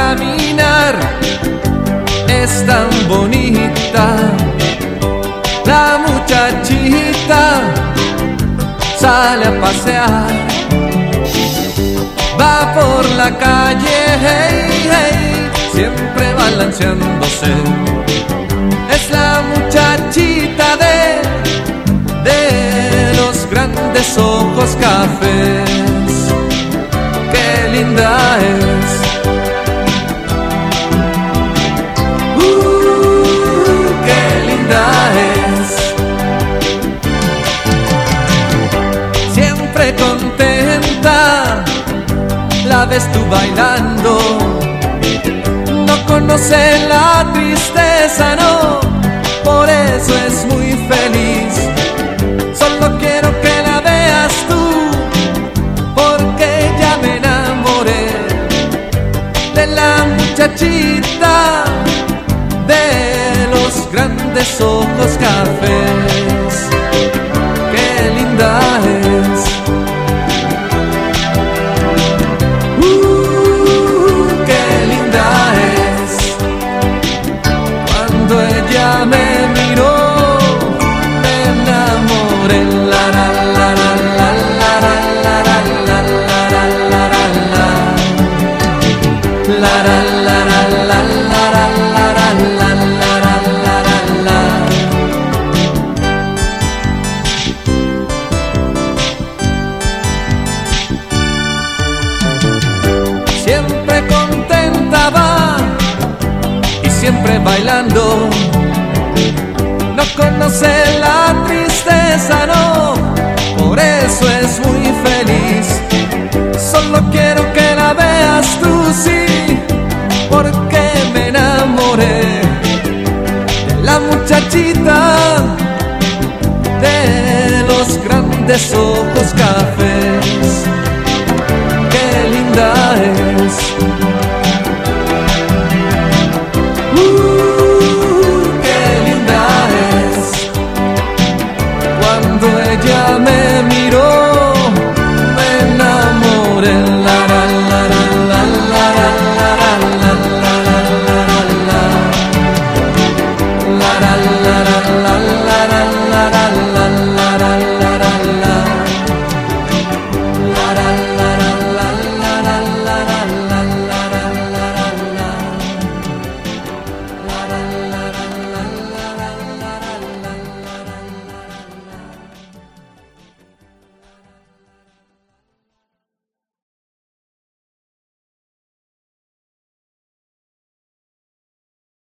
caminar es tan bonita. La muchachita sale a pasear, va por la calle, hey, hey, siempre balanceándose. Es la muchachita de los grandes ojos cafés. Qué linda es. Qué linda es. Siempre contenta la ves tú bailando. No conoce la tristeza, no, por eso es muy feliz. Solo quiero que la veas tú, porque ya me enamoré de la muchachita de los grandes ojos cafés. Qué linda es. Qué linda es. Cuando ella me miró, me enamoré. La la la la la la la la la la la la la la la siempre contenta va y siempre bailando. No conoce la tristeza, no, por eso es muy feliz. Solo quiero que la veas tú, sí, porque me enamoré de la muchachita de los grandes ojos cafés.